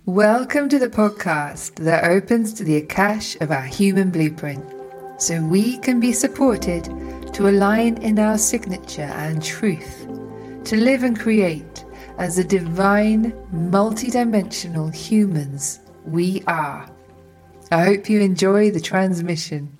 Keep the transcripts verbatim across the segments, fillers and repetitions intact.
Welcome to the podcast that opens to the Akash of our human blueprint, so we can be supported to align in our signature and truth, to live and create as the divine, multidimensional humans we are. I hope you enjoy the transmission.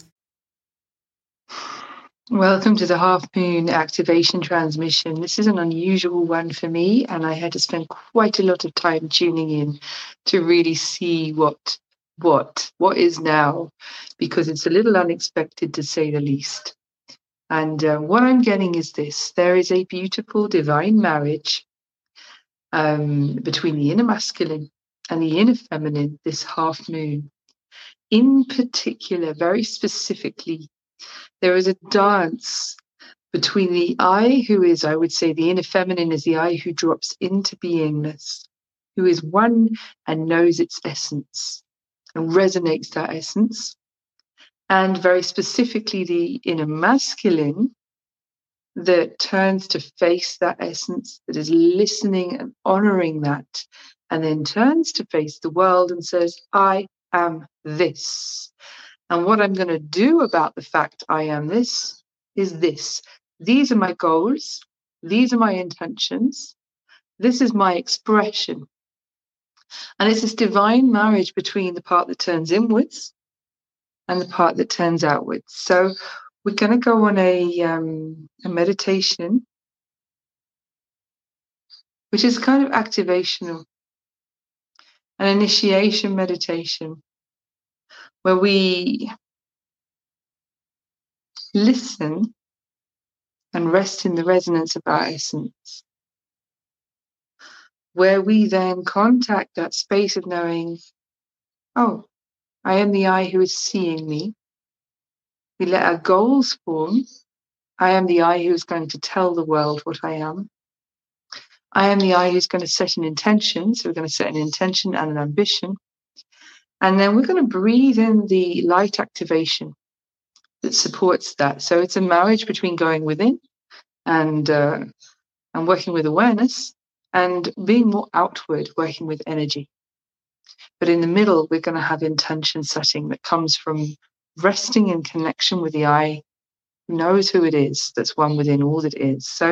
Welcome to the Half Moon Activation Transmission. This is an unusual one for me, and I had to spend quite a lot of time tuning in to really see what, what, what is now, because it's a little unexpected to say the least. And uh, what I'm getting is this: there is a beautiful divine marriage um, between the inner masculine and the inner feminine this half moon. In particular, very specifically, there is a dance between the I, who is, I would say, the inner feminine is the I who drops into beingness, who is one and knows its essence and resonates that essence. And very specifically, the inner masculine that turns to face that essence, that is listening and honoring that, and then turns to face the world and says, I am this. And what I'm going to do about the fact I am this is this. These are my goals. These are my intentions. This is my expression. And it's this divine marriage between the part that turns inwards and the part that turns outwards. So we're going to go on a, um, a meditation, which is kind of activational, an initiation meditation, where we listen and rest in the resonance of our essence, where we then contact that space of knowing, oh, I am the I who is seeing me. We let our goals form. I am the I who is going to tell the world what I am. I am the I who's going to set an intention. So we're going to set an intention and an ambition. And then we're going to breathe in the light activation that supports that. So it's a marriage between going within and uh, and working with awareness, and being more outward, working with energy. But in the middle, we're going to have intention setting that comes from resting in connection with the I who knows who it is, that's one within all that is. So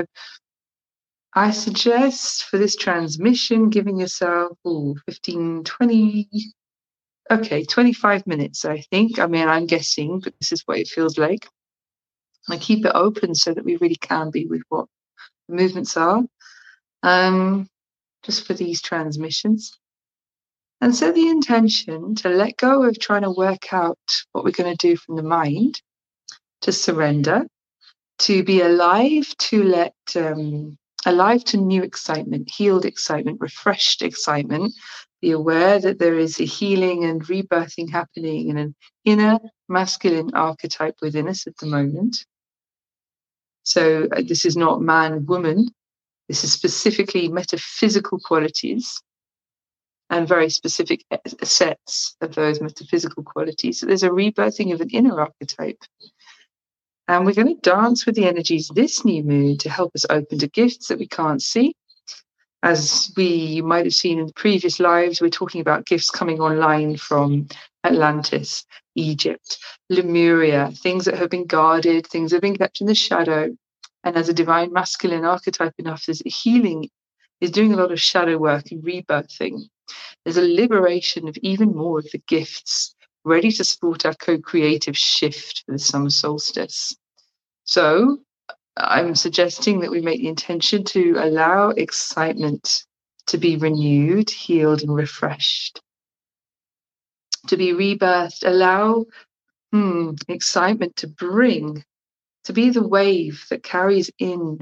I suggest for this transmission, giving yourself ooh, fifteen, twenty, okay, twenty-five minutes, I think. I mean, I'm guessing, but this is what it feels like. And I keep it open so that we really can be with what the movements are. Um, just for these transmissions. And so the intention to let go of trying to work out what we're going to do from the mind, to surrender, to be alive, to let, um, alive to new excitement, healed excitement, refreshed excitement, be aware that there is a healing and rebirthing happening in an inner masculine archetype within us at the moment. So uh, this is not man, woman. This is specifically metaphysical qualities and very specific sets of those metaphysical qualities. So there's a rebirthing of an inner archetype. And we're going to dance with the energies this new moon to help us open to gifts that we can't see. As we might have seen in the previous lives, we're talking about gifts coming online from Atlantis, Egypt, Lemuria, things that have been guarded, things that have been kept in the shadow. And as a divine masculine archetype enough, there's healing, is doing a lot of shadow work and rebirthing. There's a liberation of even more of the gifts, ready to support our co-creative shift for the summer solstice. So I'm suggesting that we make the intention to allow excitement to be renewed, healed, and refreshed. To be rebirthed, allow hmm, excitement to bring, to be the wave that carries in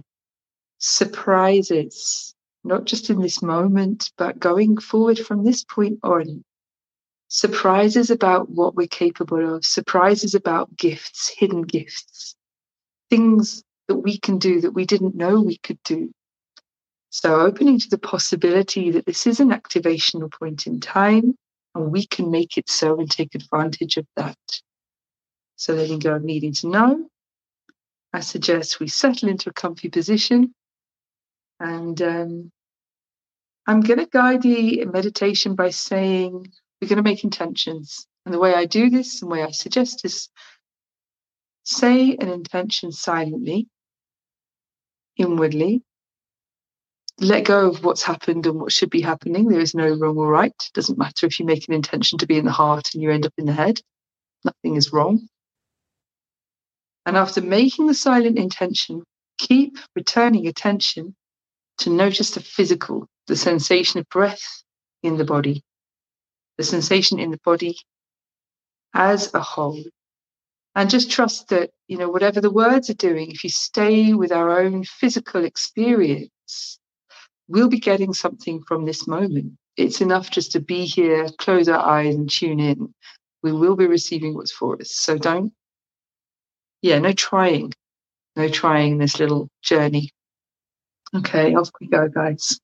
surprises, not just in this moment, but going forward from this point on. Surprises about what we're capable of, surprises about gifts, hidden gifts, things that we can do that we didn't know we could do. So opening to the possibility that this is an activational point in time and we can make it so and take advantage of that. So letting go of needing to know, I suggest we settle into a comfy position and um, I'm going to guide the meditation by saying we're going to make intentions. And the way I do this and the way I suggest is say an intention silently, inwardly. Let go of what's happened and what should be happening. There is no wrong or right. It doesn't matter if you make an intention to be in the heart and you end up in the head. Nothing is wrong. And after making the silent intention, keep returning attention to notice the physical, the sensation of breath in the body, the sensation in the body as a whole. And just trust that, you know, whatever the words are doing, if you stay with our own physical experience, we'll be getting something from this moment. It's enough just to be here, close our eyes and tune in. We will be receiving what's for us. So don't, yeah, no trying, no trying this little journey. Okay, off we go, guys.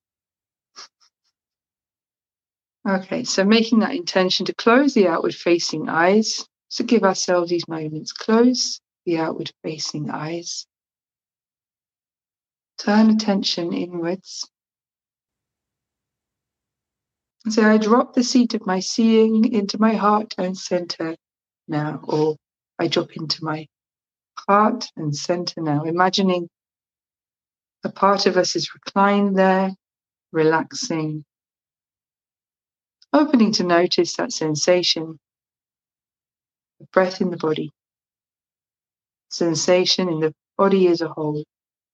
Okay, so making that intention to close the outward facing eyes. So give ourselves these moments. Close the outward facing eyes. Turn attention inwards. So I drop the seat of my seeing into my heart and center now, or I drop into my heart and center now, imagining a part of us is reclined there, relaxing, opening to notice that sensation, the breath in the body, sensation in the body as a whole.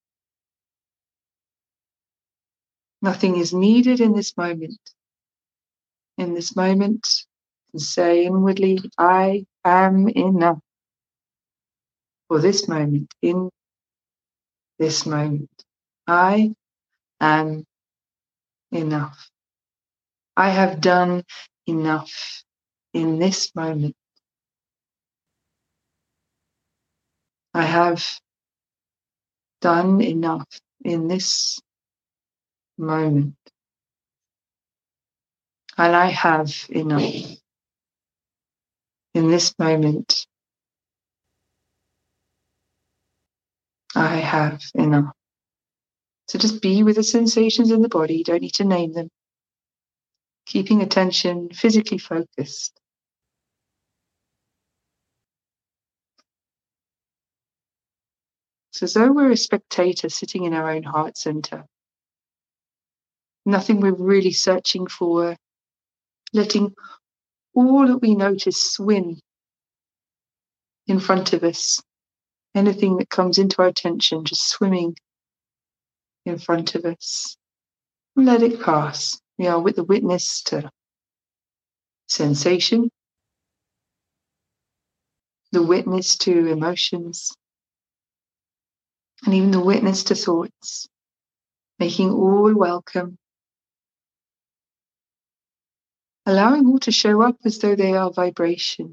Nothing is needed in this moment. In this moment, you can say inwardly, I am enough for this moment, in this moment. I am enough. I have done enough in this moment. I have done enough in this moment. And I have enough in this moment. I have enough. So just be with the sensations in the body. You don't need to name them. Keeping attention physically focused. It's as though we're a spectator sitting in our own heart center. Nothing we're really searching for. Letting all that we notice swim in front of us. Anything that comes into our attention just swimming in front of us. Let it pass. We are with the witness to sensation, the witness to emotions, and even the witness to thoughts, making all welcome, allowing all to show up as though they are vibrations.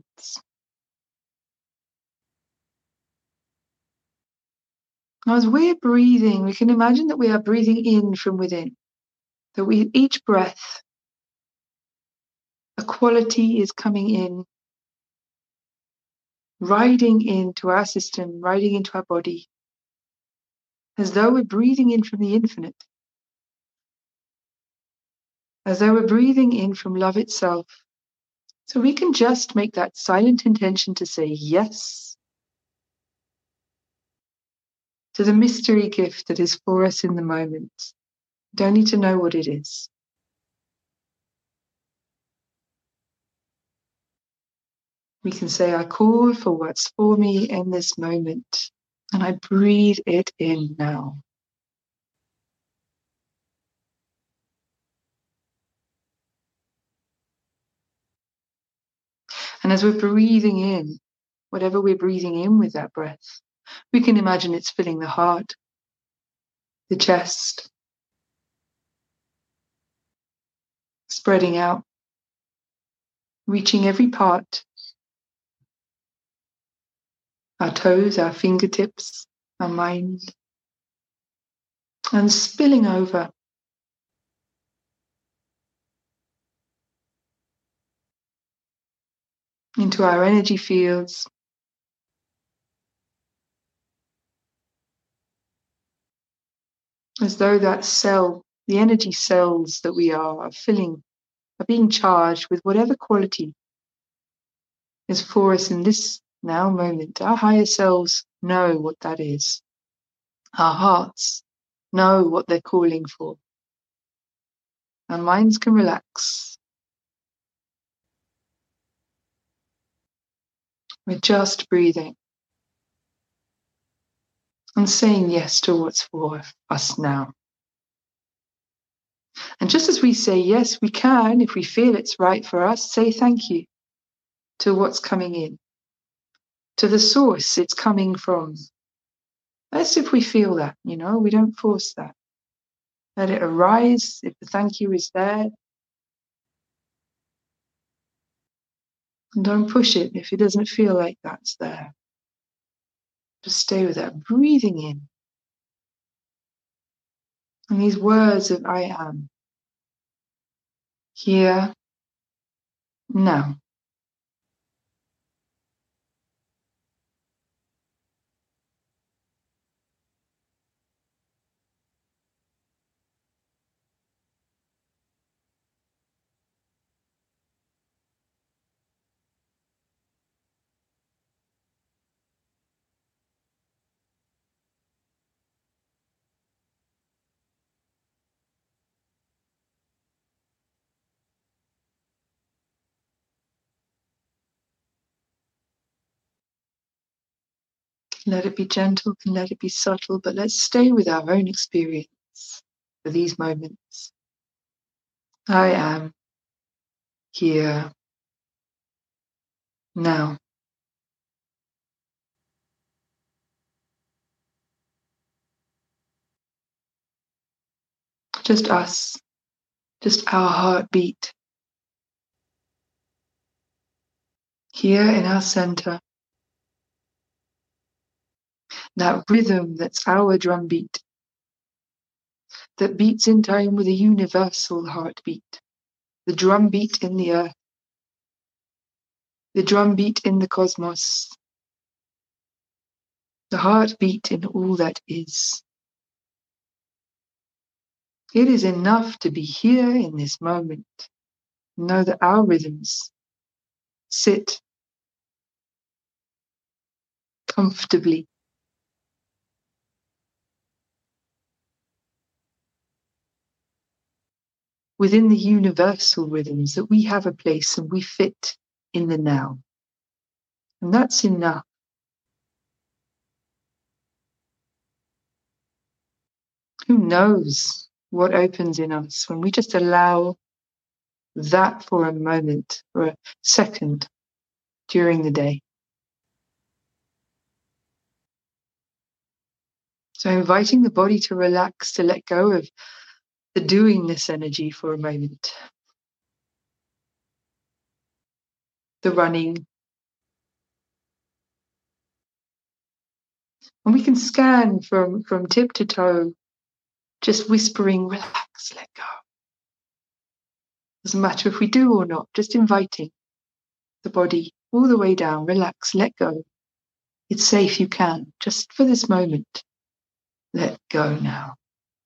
Now, as we're breathing, we can imagine that we are breathing in from within, that we, each breath, a quality is coming in, riding into our system, riding into our body, as though we're breathing in from the infinite, as though we're breathing in from love itself. So we can just make that silent intention to say yes to the mystery gift that is for us in the moment. Don't need to know what it is. We can say, I call for what's for me in this moment, and I breathe it in now. And as we're breathing in, whatever we're breathing in with that breath, we can imagine it's filling the heart, the chest, spreading out, reaching every part, our toes, our fingertips, our mind, and spilling over into our energy fields, as though that cell The energy cells that we are are filling, are being charged with whatever quality is for us in this now moment. Our higher selves know what that is. Our hearts know what they're calling for. Our minds can relax. We're just breathing and saying yes to what's for us now. And just as we say yes, we can, if we feel it's right for us, say thank you to what's coming in, to the source it's coming from. As if we feel that, you know, we don't force that. Let it arise. If the thank you is there, and don't push it if it doesn't feel like that's there. Just stay with that, breathing in. And these words of I am, here, now. Let it be gentle, can let it be subtle, but let's stay with our own experience for these moments. I am here now. Just us, just our heartbeat. Here in our center, that rhythm that's our drumbeat, that beats in time with a universal heartbeat, the drumbeat in the earth, the drumbeat in the cosmos, the heartbeat in all that is. It is enough to be here in this moment. Know that our rhythms sit comfortably within the universal rhythms, that we have a place and we fit in the now. And that's enough. Who knows what opens in us when we just allow that for a moment, for a second during the day. So inviting the body to relax, to let go of the doingness energy for a moment. The running. And we can scan from, from tip to toe, just whispering, relax, let go. Doesn't matter if we do or not, just inviting the body all the way down, relax, let go. It's safe, you can, just for this moment. Let go now.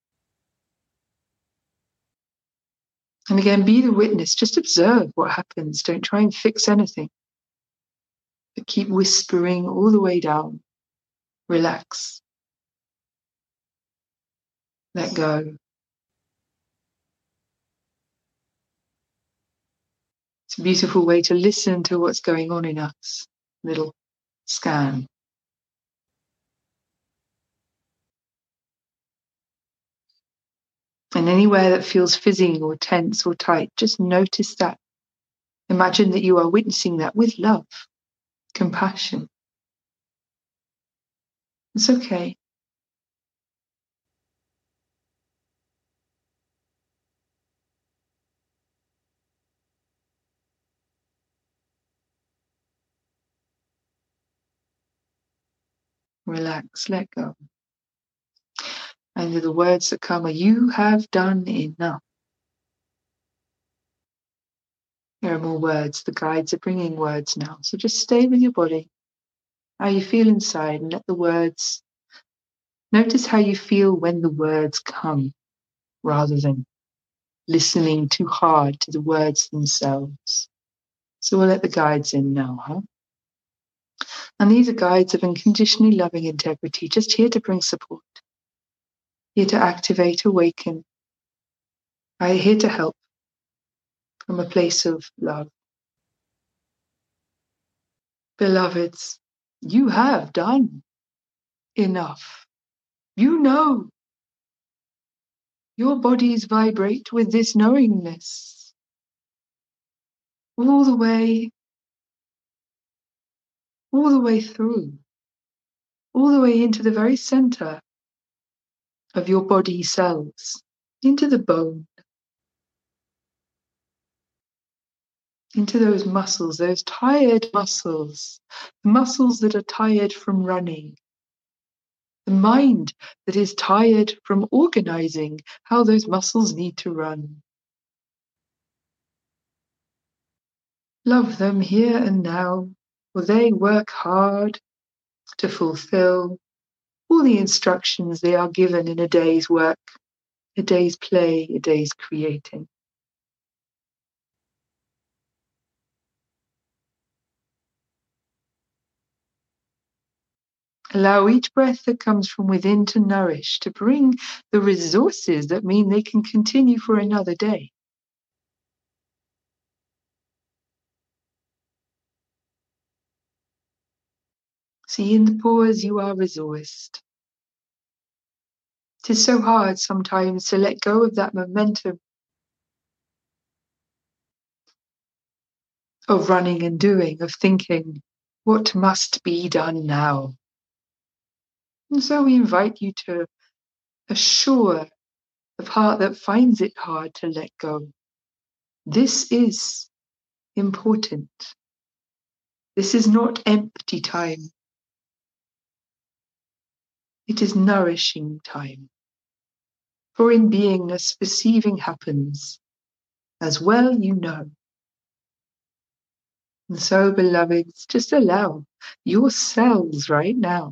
And again, be the witness, just observe what happens. Don't try and fix anything. But keep whispering all the way down. Relax. Let go. It's a beautiful way to listen to what's going on in us. Little scan. And anywhere that feels fizzing or tense or tight, just notice that. Imagine that you are witnessing that with love, compassion. It's okay. Relax, let go. And the words that come are, you have done enough. There are more words. The guides are bringing words now. So just stay with your body, how you feel inside, and let the words, notice how you feel when the words come. rather than listening too hard to the words themselves. So we'll let the guides in now, huh? And these are guides of unconditionally loving integrity, just here to bring support, here to activate, awaken, are here to help from a place of love. Beloveds, you have done enough. You know. Your bodies vibrate with this knowingness all the way, all the way through, all the way into the very center of your body cells, into the bone, into those muscles, those tired muscles, the muscles that are tired from running, the mind that is tired from organizing how those muscles need to run. Love them here and now, for they work hard to fulfill all the instructions they are given in a day's work, a day's play, a day's creating. Allow each breath that comes from within to nourish, to bring the resources that mean they can continue for another day. See, in the pause you are resourced. It is so hard sometimes to let go of that momentum of running and doing, of thinking, what must be done now? And so we invite you to assure the part that finds it hard to let go. This is important. This is not empty time. It is nourishing time. For in beingness, perceiving happens, as well you know. And so, beloveds, just allow your cells right now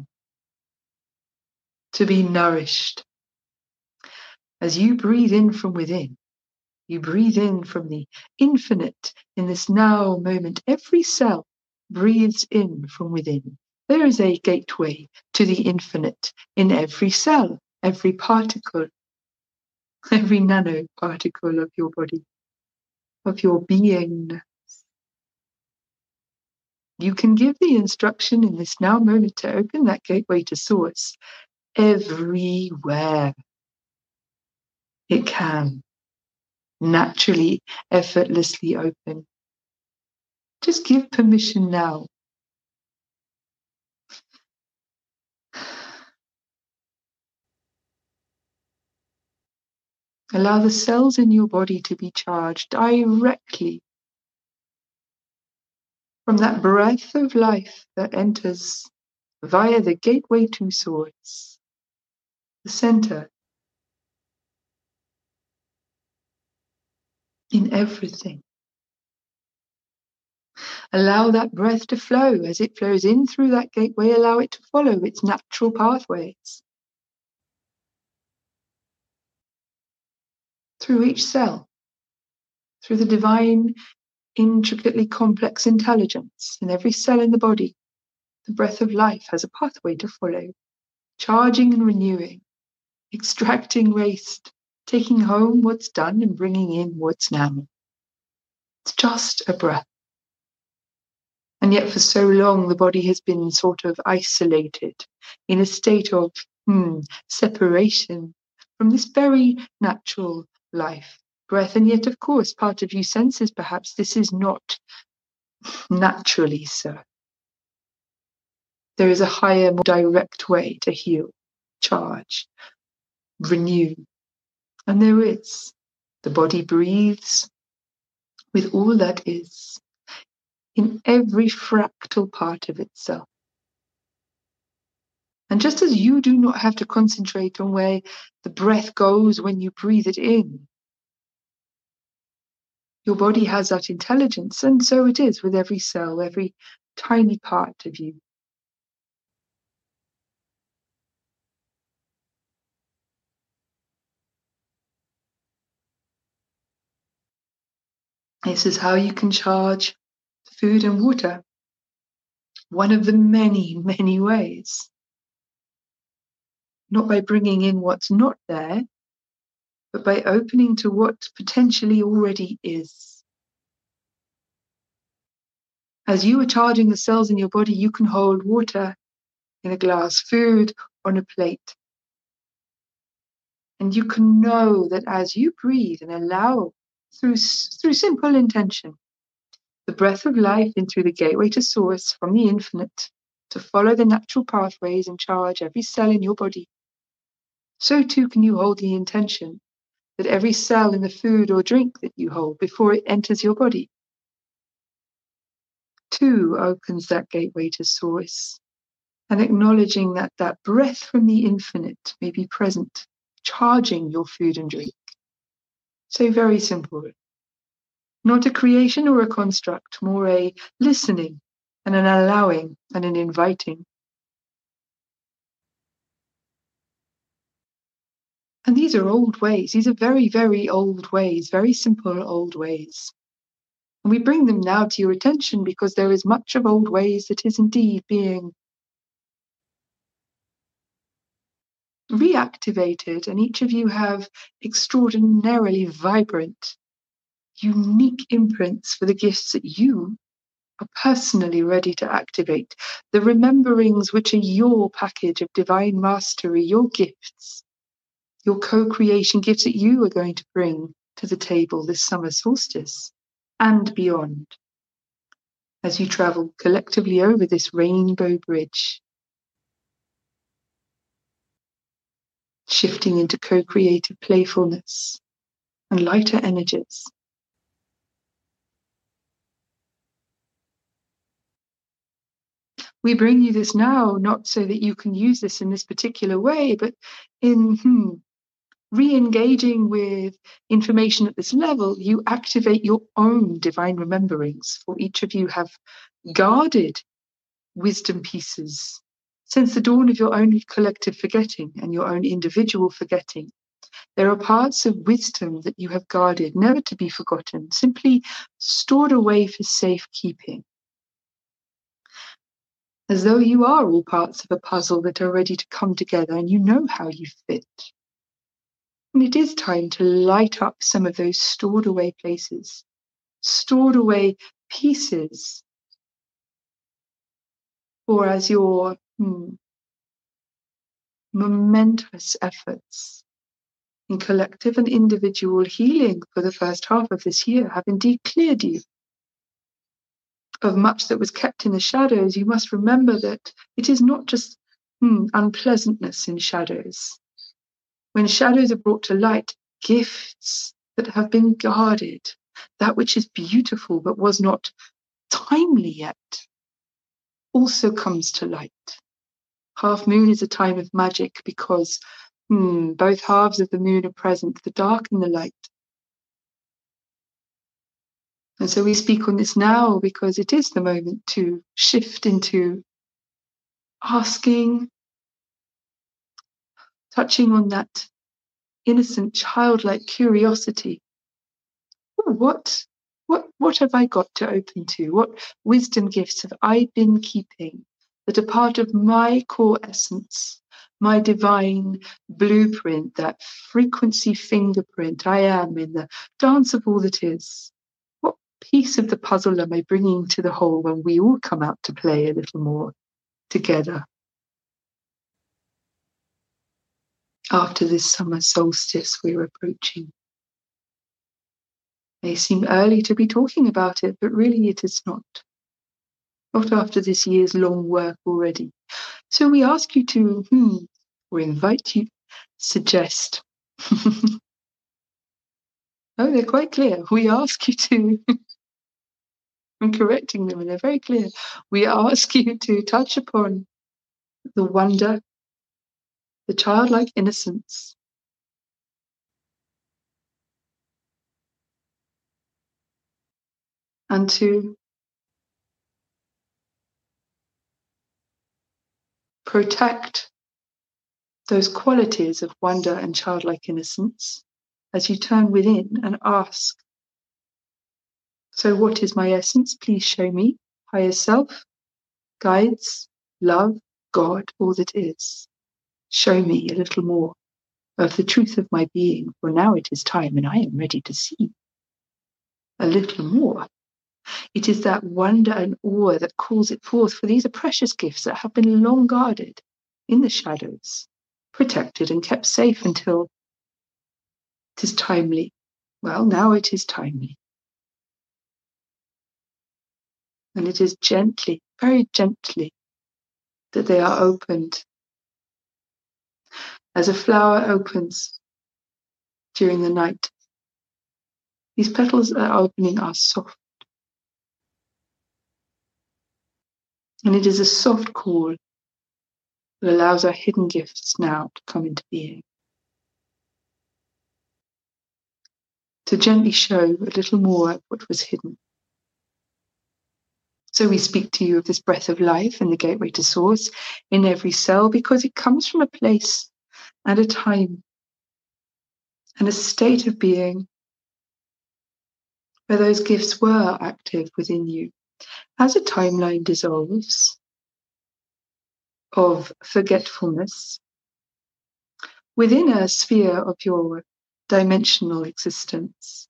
to be nourished. As you breathe in from within, you breathe in from the infinite in this now moment. Every cell breathes in from within. There is a gateway to the infinite in every cell, every particle, every nanoparticle of your body, of your being. You can give the instruction in this now moment to open that gateway to source everywhere it can naturally, effortlessly open. Just give permission now. Allow the cells in your body to be charged directly from that breath of life that enters via the gateway to source, the center in everything. Allow that breath to flow. As it flows in through that gateway, allow it to follow its natural pathways through each cell, through the divine, intricately complex intelligence in every cell in the body. The breath of life has a pathway to follow, charging and renewing, extracting waste, taking home what's done and bringing in what's now. It's just a breath. And yet for so long, the body has been sort of isolated in a state of hmm, separation from this very natural life, breath. And yet, of course, part of you senses perhaps this is not naturally so. There is a higher, more direct way to heal, charge, renew. And there is. The body breathes with all that is in every fractal part of itself. And just as you do not have to concentrate on where the breath goes when you breathe it in, your body has that intelligence, and so it is with every cell, every tiny part of you. This is how you can charge food and water. One of the many, many ways. Not by bringing in what's not there, but by opening to what potentially already is. As you are charging the cells in your body, you can hold water in a glass, food on a plate. And you can know that as you breathe and allow through, through simple intention, the breath of life in through the gateway to source from the infinite, to follow the natural pathways and charge every cell in your body, so too can you hold the intention that every cell in the food or drink that you hold before it enters your body, too opens that gateway to source, and acknowledging that that breath from the infinite may be present, charging your food and drink. So very simple. Not a creation or a construct, more a listening and an allowing and an inviting. And these are old ways. These are very, very old ways, very simple old ways. And we bring them now to your attention because there is much of old ways that is indeed being reactivated, and each of you have extraordinarily vibrant, unique imprints for the gifts that you are personally ready to activate. The rememberings which are your package of divine mastery, your gifts, your co-creation gifts that you are going to bring to the table this summer solstice and beyond, as you travel collectively over this rainbow bridge, shifting into co-creative playfulness and lighter energies. We bring you this now, not so that you can use this in this particular way, but in hmm, re-engaging with information at this level, you activate your own divine rememberings. For each of you have guarded wisdom pieces since the dawn of your own collective forgetting and your own individual forgetting. There are parts of wisdom that you have guarded, never to be forgotten, simply stored away for safekeeping, as though you are all parts of a puzzle that are ready to come together and you know how you fit. And it is time to light up some of those stored away places, stored away pieces. Or as your hmm, momentous efforts in collective and individual healing for the first half of this year have indeed cleared you of much that was kept in the shadows, you must remember that it is not just hmm, unpleasantness in shadows. When shadows are brought to light, gifts that have been guarded, that which is beautiful but was not timely yet, also comes to light. Half moon is a time of magic because hmm, both halves of the moon are present, the dark and the light. And so we speak on this now because it is the moment to shift into asking, touching on that innocent, childlike curiosity. Oh, what, what, what have I got to open to? What wisdom gifts have I been keeping that are part of my core essence, my divine blueprint, that frequency fingerprint I am in the dance of all that is? What piece of the puzzle am I bringing to the whole when we all come out to play a little more together? After this summer solstice we're approaching. It may seem early to be talking about it, but really it is not. Not after this year's long work already. So we ask you to, hmm, or invite you, suggest. Oh, they're quite clear. We ask you to, I'm correcting them and they're very clear. We ask you to touch upon the wonder, the childlike innocence, and to protect those qualities of wonder and childlike innocence as you turn within and ask, So what is my essence? Please show me. Higher self, guides, love, God, all that is. Show me a little more of the truth of my being, for now it is time and I am ready to see a little more. It is that wonder and awe that calls it forth, for these are precious gifts that have been long guarded in the shadows, protected and kept safe until it is timely. Well, now it is timely. And it is gently, very gently, that they are opened. As a flower opens during the night, these petals that are opening are soft. And it is a soft call that allows our hidden gifts now to come into being. To gently show a little more of what was hidden. So we speak to you of this breath of life and the gateway to source in every cell, because it comes from a place and a time and a state of being where those gifts were active within you. As a timeline dissolves of forgetfulness within a sphere of your dimensional existence,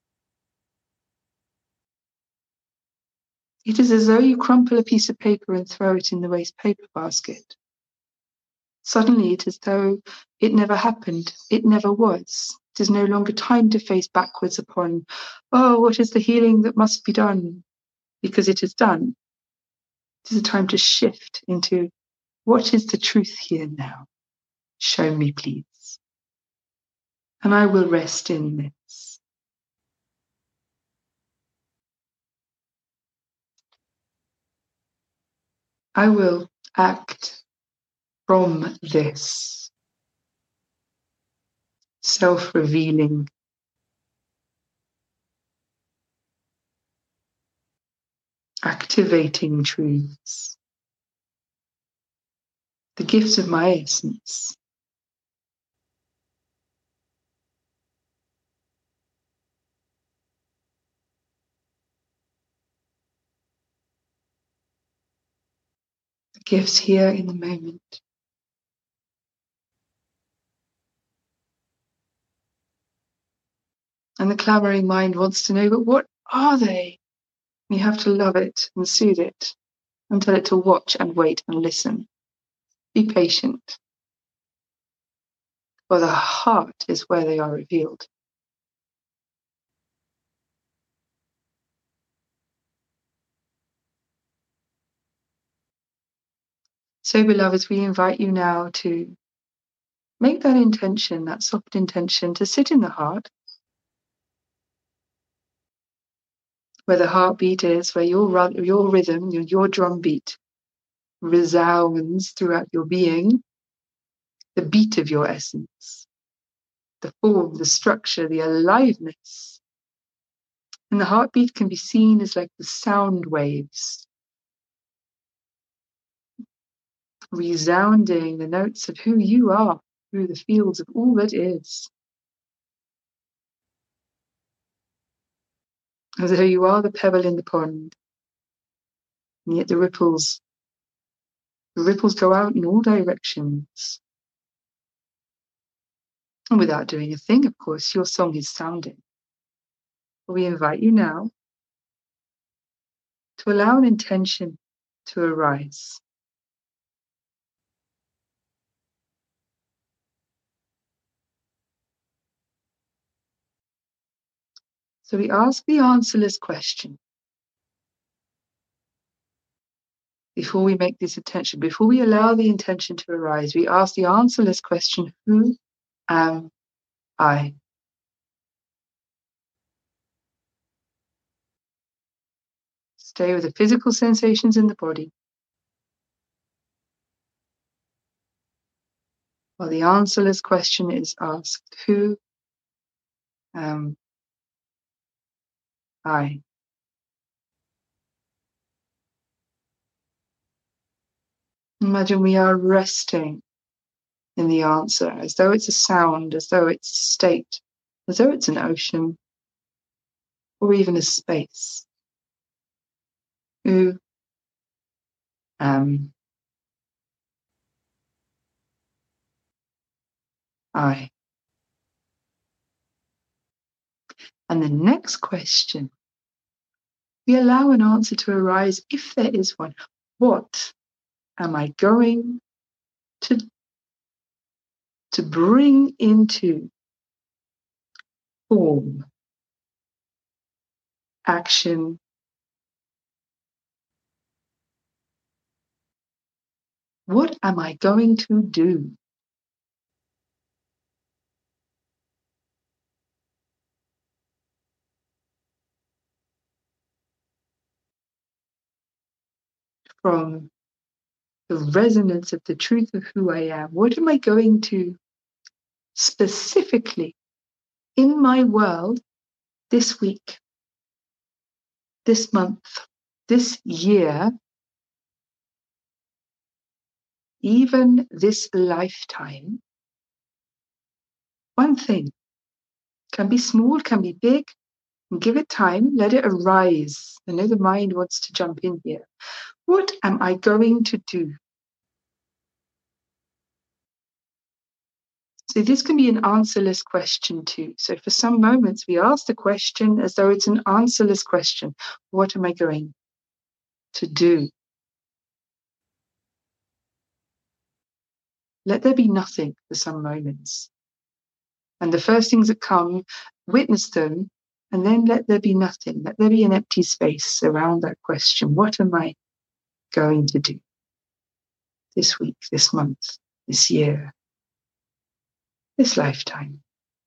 it is as though you crumple a piece of paper and throw it in the waste paper basket. Suddenly it is as though it never happened, it never was. It is no longer time to face backwards upon, oh, what is the healing that must be done? Because it is done. It is a time to shift into, what is the truth here now? Show me, please. And I will rest in this. I will act from this self-revealing, activating truths, the gifts of my essence. The gifts here in the moment. And the clamoring mind wants to know, but what are they? You have to love it and soothe it and tell it to watch and wait and listen. Be patient. For the heart is where they are revealed. So, beloveds, we invite you now to make that intention, that soft intention, to sit in the heart, where the heartbeat is, where your, your rhythm, your, your drum beat resounds throughout your being, the beat of your essence, the form, the structure, the aliveness. And the heartbeat can be seen as like the sound waves, resounding the notes of who you are through the fields of all that is. As though you are the pebble in the pond, and yet the ripples, the ripples go out in all directions. And without doing a thing, of course, your song is sounding. We invite you now to allow an intention to arise. So we ask the answerless question. Before we make this intention, before we allow the intention to arise, we ask the answerless question, who am I? Stay with the physical sensations in the body. While the answerless question is asked, who am I? Imagine we are resting in the answer, as though it's a sound, as though it's a state, as though it's an ocean, or even a space. Who am I? And the next question, we allow an answer to arise if there is one. What am I going to, to bring into form, action, what am I going to do? From the resonance of the truth of who I am, what am I going to specifically in my world this week, this month, this year, even this lifetime? One thing can be small, can be big. Give it time, let it arise. I know the mind wants to jump in here. What am I going to do? So this can be an answerless question too. So for some moments, we ask the question as though it's an answerless question. What am I going to do? Let there be nothing for some moments. And the first things that come, witness them, and then let there be nothing. Let there be an empty space around that question. What am I going to do this week, this month, this year, this lifetime?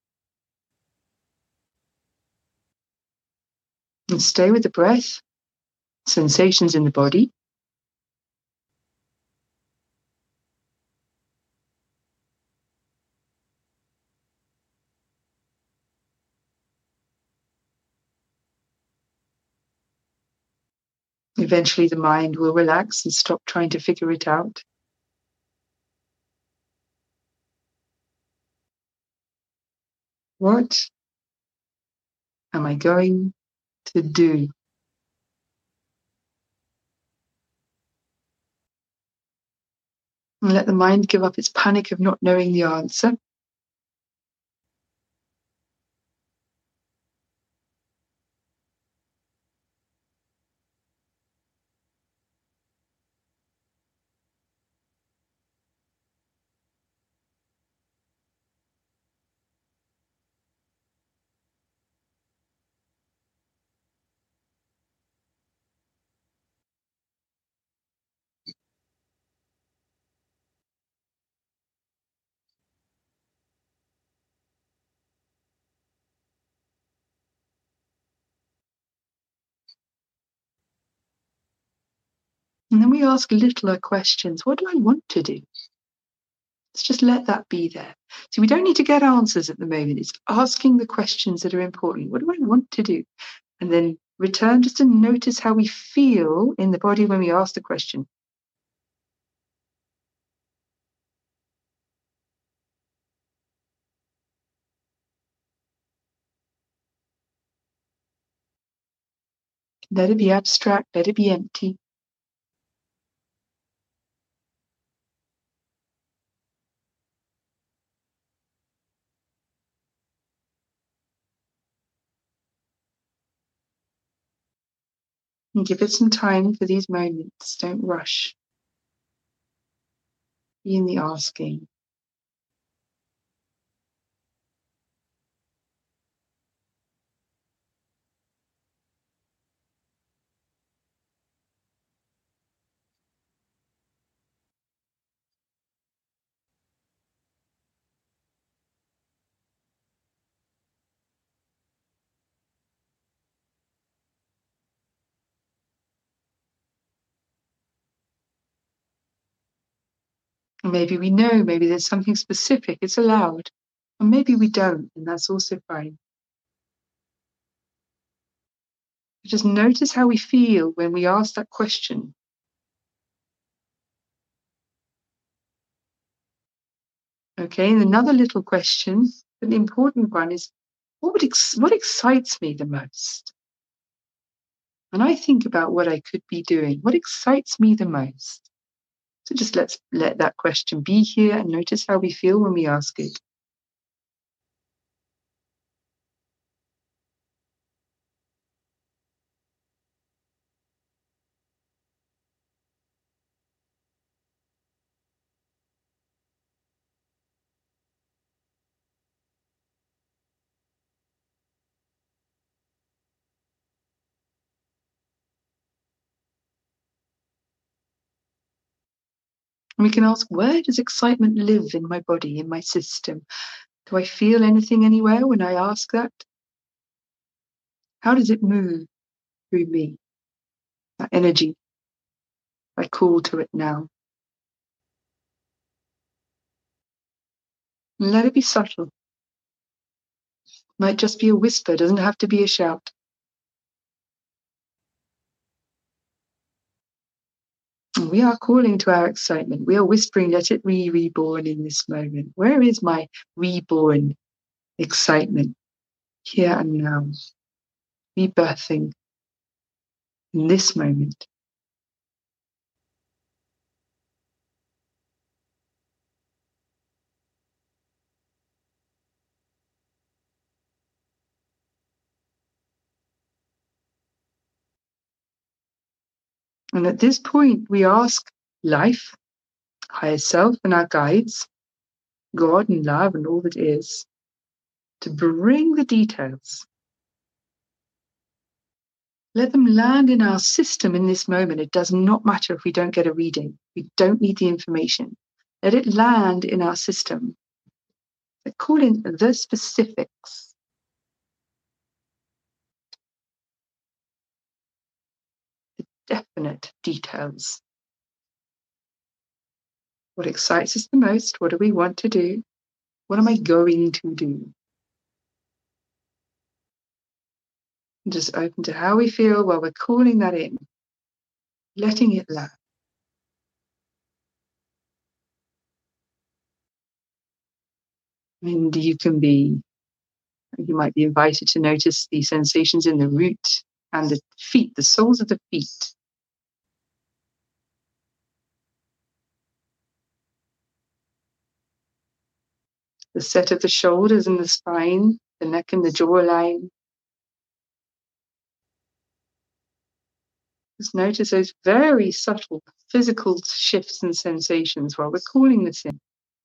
And stay with the breath, sensations in the body. Eventually the mind will relax and stop trying to figure it out. What am I going to do? And let the mind give up its panic of not knowing the answer. And then we ask littler questions. What do I want to do? Let's just let that be there. So we don't need to get answers at the moment. It's asking the questions that are important. What do I want to do? And then return just to notice how we feel in the body when we ask the question. Let it be abstract, let it be empty. And give it some time for these moments. Don't rush. Be in the asking. Maybe we know, maybe there's something specific, it's allowed. Or maybe we don't, and that's also fine. Just notice how we feel when we ask that question. Okay, and another little question, an important one is, what would ex- what excites me the most? and I think about what I could be doing, what excites me the most. So just let's let that question be here and notice how we feel when we ask it. And we can ask, where does excitement live in my body, in my system? Do I feel anything anywhere when I ask that? How does it move through me? That energy, I call to it now. And let it be subtle. Might just be a whisper, doesn't have to be a shout. And we are calling to our excitement. We are whispering, let it be reborn in this moment. Where is my reborn excitement? Here and now. Rebirthing in this moment. And at this point, we ask life, higher self, and our guides, God and love and all that is, to bring the details. Let them land in our system in this moment. It does not matter if we don't get a reading. We don't need the information. Let it land in our system. They're calling the specifics. The definite details. What excites us the most? What do we want to do? What am I going to do? And just open to how we feel while we're calling that in, letting it land. And you can be, you might be invited to notice the sensations in the root and the feet, the soles of the feet. The set of the shoulders and the spine, the neck and the jawline. Just notice those very subtle physical shifts and sensations while we're calling this in.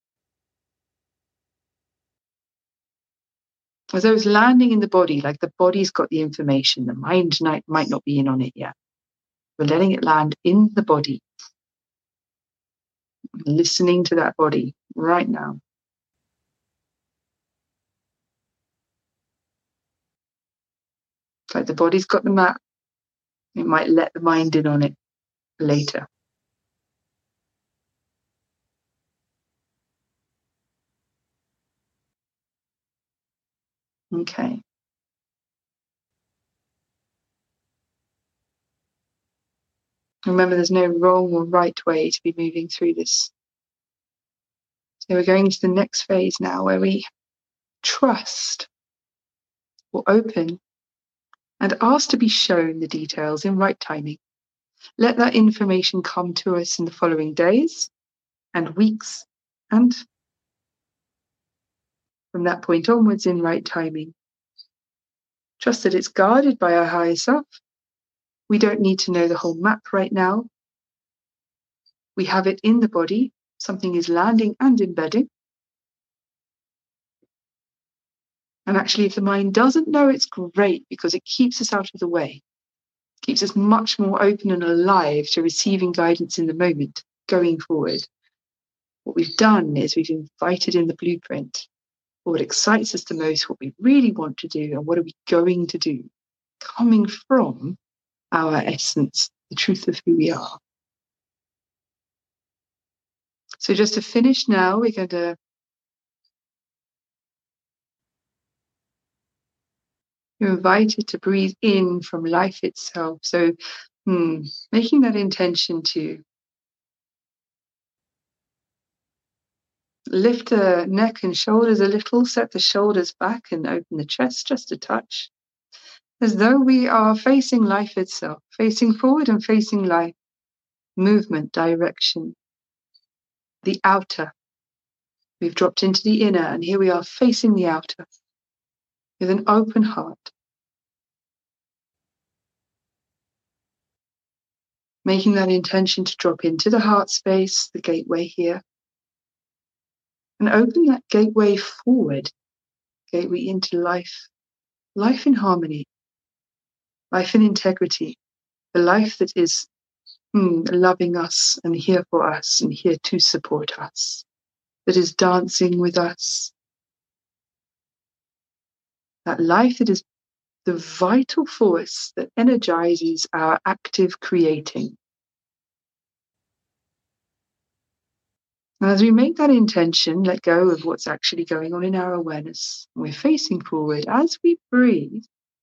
As though it's landing in the body, like the body's got the information, the mind might, might not be in on it yet. We're letting it land in the body, listening to that body right now. It's like the body's got the map. It might let the mind in on it later. Okay. Remember, there's no wrong or right way to be moving through this. So we're going into the next phase now where we trust or open and ask to be shown the details in right timing. Let that information come to us in the following days and weeks, and from that point onwards in right timing. Trust that it's guarded by our higher self. We don't need to know the whole map right now. We have it in the body. Something is landing and embedding. And actually, if the mind doesn't know, it's great because it keeps us out of the way. It keeps us much more open and alive to receiving guidance in the moment going forward. What we've done is we've invited in the blueprint, what excites us the most, what we really want to do, and what are we going to do, coming from our essence, the truth of who we are. So just to finish now, we're going to you're invited to breathe in from life itself. So hmm, making that intention to lift the neck and shoulders a little, set the shoulders back and open the chest just a touch. as though we are facing life itself, facing forward and facing life, movement, direction, the outer. We've dropped into the inner, and here we are facing the outer with an open heart, making that intention to drop into the heart space, the gateway here, and open that gateway forward, gateway into life, life in harmony, life in integrity, the life that is mm, loving us and here for us and here to support us, that is dancing with us, that life that is the vital force that energizes our active creating. And as we make that intention, let go of what's actually going on in our awareness. We're facing forward. As we breathe,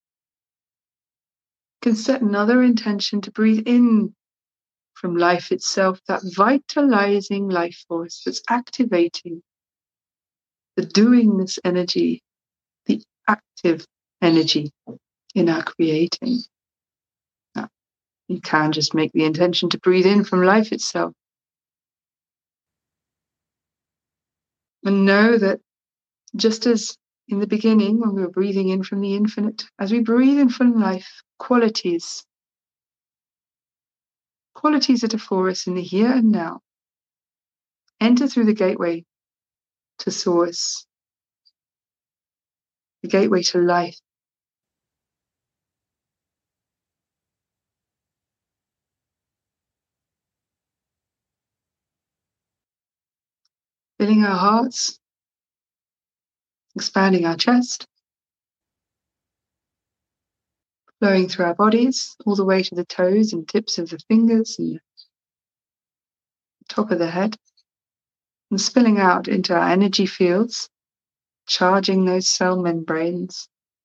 can set another intention to breathe in from life itself, that vitalizing life force that's activating the doingness energy, the active energy in our creating. Now, you can just make the intention to breathe in from life itself. And know that just as in the beginning, when we were breathing in from the infinite, as we breathe in from life, qualities, qualities that are for us in the here and now, enter through the gateway to source, the gateway to life. Filling our hearts, expanding our chest, flowing through our bodies, all the way to the toes and tips of the fingers and the top of the head, and spilling out into our energy fields, charging those cell membranes.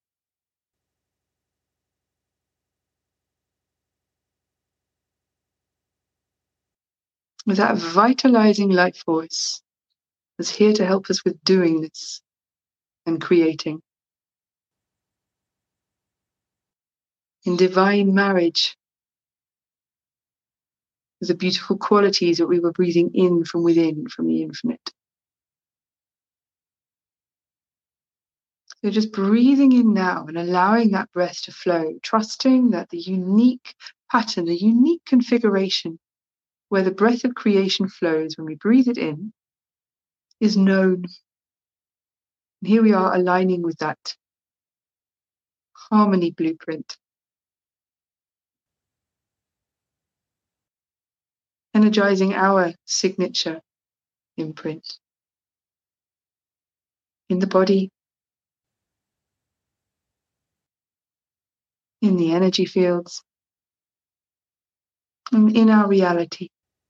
With that vitalizing life force that's here to help us with doing this and creating. In divine marriage with the beautiful qualities that we were breathing in from within, from the infinite. So just breathing in now and allowing that breath to flow, trusting that the unique pattern, the unique configuration where the breath of creation flows when we breathe it in is known. And here we are aligning with that harmony blueprint. Energizing our signature imprint in the body, in the energy fields, and in our reality.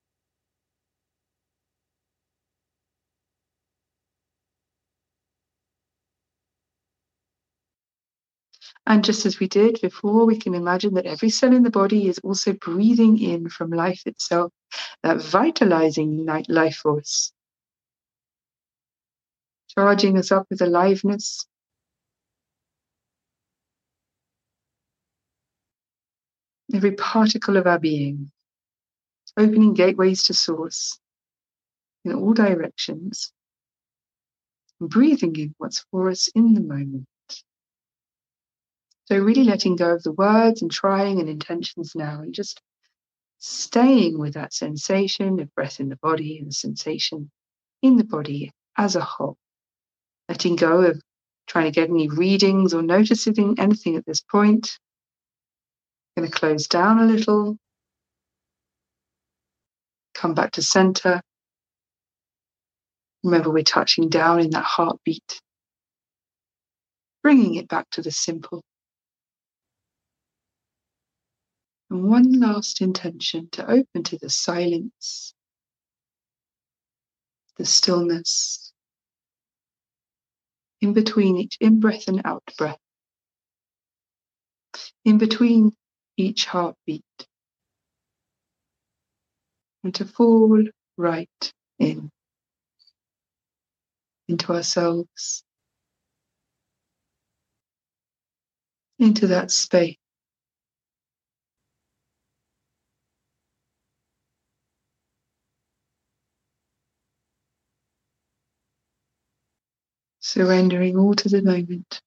And just as we did before, we can imagine that every cell in the body is also breathing in from life itself, that vitalizing life force, charging us up with aliveness, every particle of our being, opening gateways to source in all directions, and breathing in what's for us in the moment. So really letting go of the words and trying and intentions now, and just staying with that sensation of breath in the body and the sensation in the body as a whole. Letting go of trying to get any readings or noticing anything at this point. I'm going to close down a little. Come back to center. Remember, we're touching down in that heartbeat. Bringing it back to the simple. And one last intention to open to the silence, the stillness, in between each in-breath and out-breath, in between each heartbeat, and to fall right in, into ourselves, into that space. Surrendering all to the moment.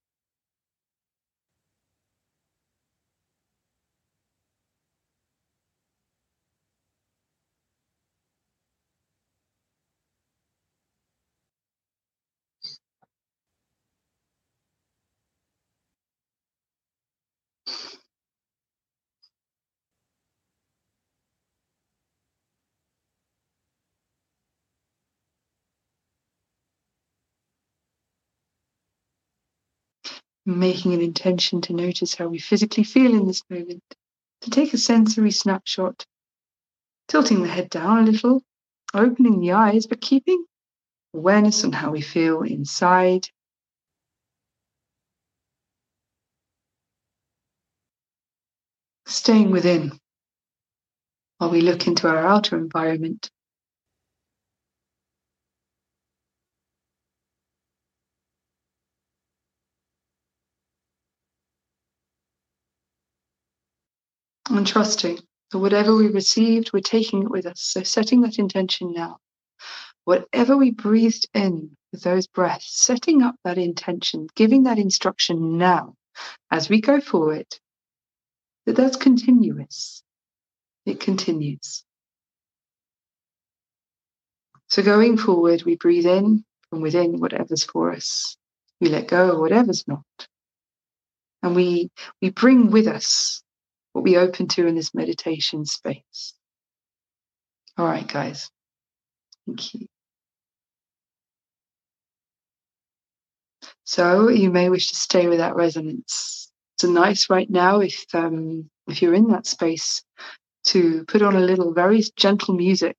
Making an intention to notice how we physically feel in this moment, to take a sensory snapshot, tilting the head down a little, opening the eyes, but keeping awareness on how we feel inside. Staying within while we look into our outer environment. And trusting that whatever we received, we're taking it with us. So setting that intention now. Whatever we breathed in with those breaths, setting up that intention, giving that instruction now as we go forward, that that's continuous. It continues. So going forward, we breathe in from within whatever's for us. We let go of whatever's not. And we, we bring with us what we open to in this meditation space. All right, guys. Thank you. So you may wish to stay with that resonance. It's nice right now if um, if you're in that space to put on a little very gentle music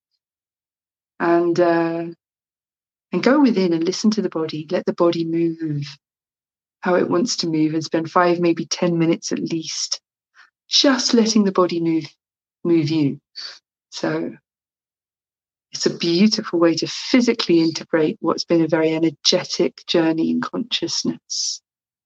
and uh, and go within and listen to the body. Let the body move how it wants to move, and spend five, maybe ten minutes at least, just letting the body move move you. So it's a beautiful way to physically integrate what's been a very energetic journey in consciousness.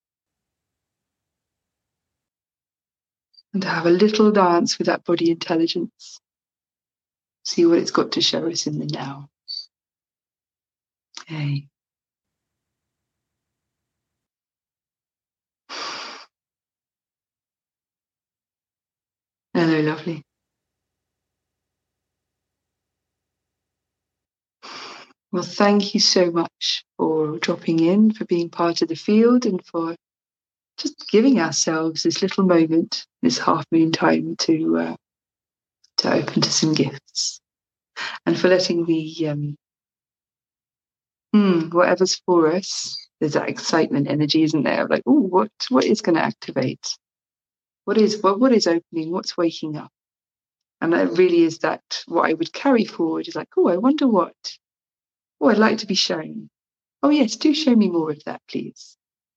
And to have a little dance with that body intelligence. See what it's got to show us in the now. Hey. Hello, lovely. Well, thank you so much for dropping in, for being part of the field, and for just giving ourselves this little moment, this half moon time to uh, to open to some gifts, and for letting the um, hmm, whatever's for us. There's that excitement energy, isn't there? Like, oh, what what is going to activate? What is what what is opening? What's waking up? And that really is that what I would carry forward is like, oh, I wonder what. Oh, I'd like to be shown. Oh, yes, do show me more of that, please.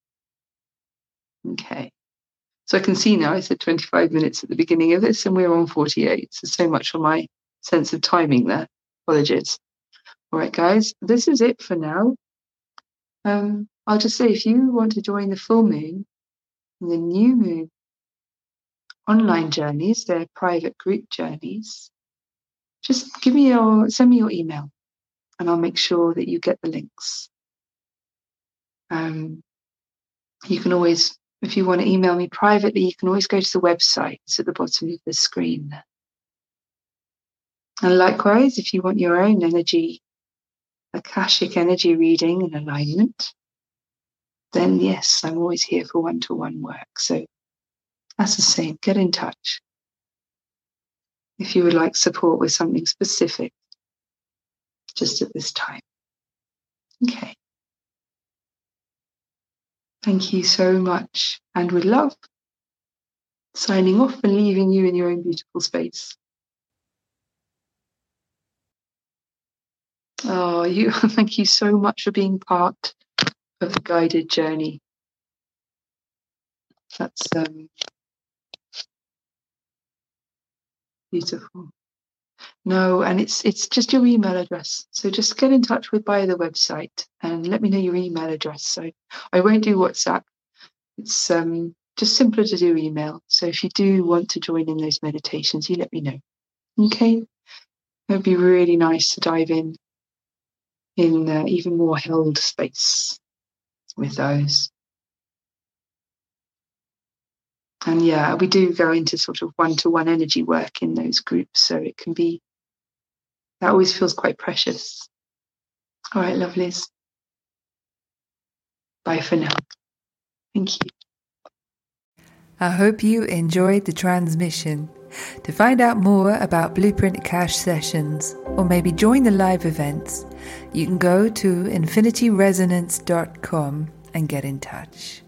Okay. So I can see now I said twenty-five minutes at the beginning of this, and we're on forty-eight. So, so much for my sense of timing there. Apologies. All right, guys, this is it for now. Um, I'll just say if you want to join the full moon and the new moon online journeys, they're private group journeys, just give me your, send me your email and I'll make sure that you get the links. Um, you can always, if you want to email me privately, you can always go to the website. It's at the bottom of the screen there. And likewise, if you want your own energy, Akashic energy reading and alignment, then yes, I'm always here for one-to-one work. So that's the same, get in touch. If you would like support with something specific, just at this time. Okay. Thank you so much. And with love, signing off and leaving you in your own beautiful space. Oh, you, thank you so much for being part of the guided journey. That's um, beautiful. No, and it's it's just your email address. So just get in touch with via the website and let me know your email address. So I won't do WhatsApp. It's um just simpler to do email. So if you do want to join in those meditations, you let me know. Okay? It would be really nice to dive in in uh, even more held space with those. And yeah, we do go into sort of one-to-one energy work in those groups. So it can be, that always feels quite precious. All right, lovelies. Bye for now. Thank you. I hope you enjoyed the transmission. To find out more about Blueprint Cash sessions, or maybe join the live events, you can go to infinity resonance dot com and get in touch.